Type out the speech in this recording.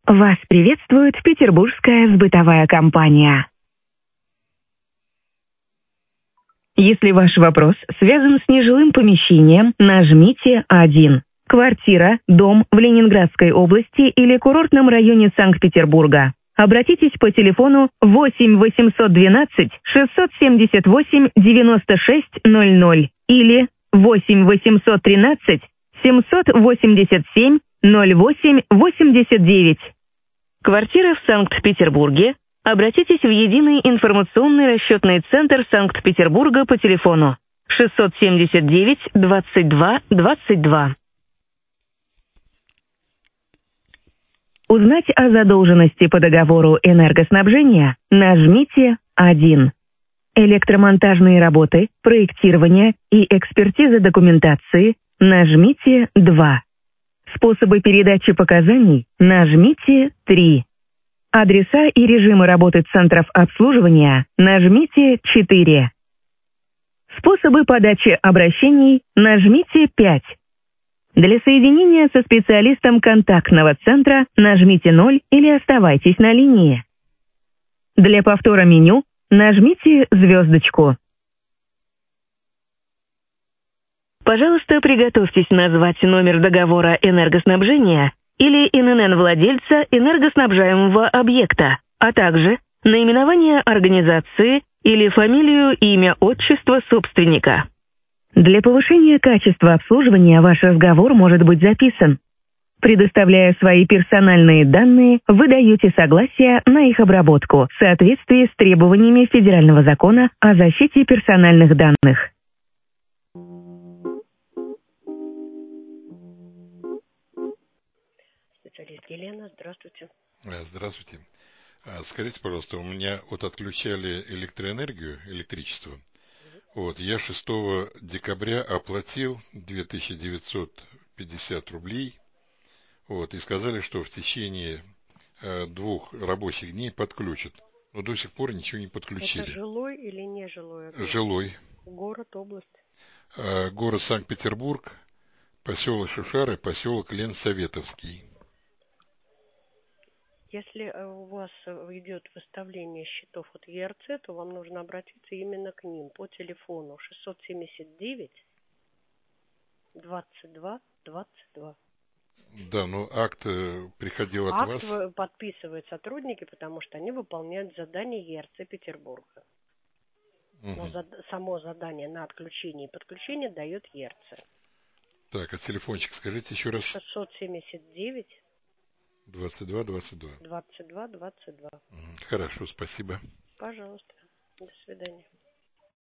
Вас приветствует Петербургская сбытовая компания. Если ваш вопрос связан с нежилым помещением, нажмите 1. Квартира, дом в Ленинградской области или курортном районе Санкт-Петербурга. Обратитесь по телефону 8 812 678 96 00 или 8 813 787 08 89. Квартира в Санкт-Петербурге. Обратитесь в Единый информационный расчетный центр Санкт-Петербурга по телефону 679 22 22. Узнать о задолженности по договору энергоснабжения нажмите 1. Электромонтажные работы, проектирование и экспертиза документации нажмите 2. Способы передачи показаний нажмите 3. Адреса и режимы работы центров обслуживания нажмите 4. Способы подачи обращений нажмите 5. Для соединения со специалистом контактного центра нажмите 0 или оставайтесь на линии. Для повтора меню нажмите звездочку. Пожалуйста, приготовьтесь назвать номер договора энергоснабжения или ИНН владельца энергоснабжаемого объекта, а также наименование организации или фамилию, имя, отчество собственника. Для повышения качества обслуживания ваш разговор может быть записан. Предоставляя свои персональные данные, вы даете согласие на их обработку в соответствии с требованиями Федерального закона о защите персональных данных. Специалист Елена, здравствуйте. Здравствуйте. Скажите, пожалуйста, у меня отключали электроэнергию, электричество. Я 6 декабря оплатил 2950 рублей. И сказали, что в течение 2 рабочих дней подключат. Но до сих пор ничего не подключили. Это жилой или не жилой объект? Жилой. Город, область? Город Санкт-Петербург, поселок Шишары, поселок Ленсоветовский. Если у вас идет выставление счетов от ЕРЦ, то вам нужно обратиться именно к ним по телефону 679 22 22. Да, но акт приходил от вас. Акт подписывают сотрудники, потому что они выполняют задание ЕРЦ Петербурга. Но само задание на отключение и подключение дает ЕРЦ. Так, а телефончик скажите еще раз. 679 22 22. 22 22. Хорошо, спасибо. Пожалуйста. До свидания.